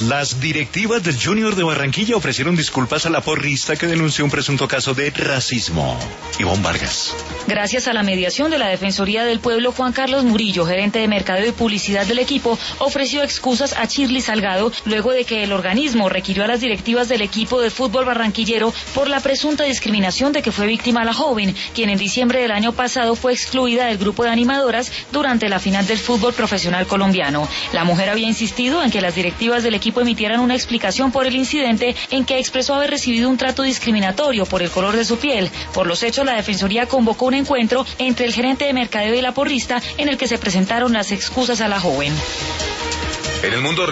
Las directivas del Junior de Barranquilla ofrecieron disculpas a la porrista que denunció un presunto caso de racismo. Ivonne Vargas. Gracias a la mediación de la Defensoría del Pueblo, Juan Carlos Murillo, gerente de Mercadeo y Publicidad del equipo, ofreció excusas a Shirley Salgado luego de que el organismo requirió a las directivas del equipo de fútbol barranquillero por la presunta discriminación de que fue víctima la joven, quien en diciembre del año pasado fue excluida del grupo de animadoras durante la final del fútbol profesional colombiano. La mujer había insistido en que las directivas del equipo emitieran una explicación por el incidente, en que expresó haber recibido un trato discriminatorio por el color de su piel. Por los hechos, la Defensoría convocó un encuentro entre el gerente de mercadeo y la porrista, en el que se presentaron las excusas a la joven. En el mundo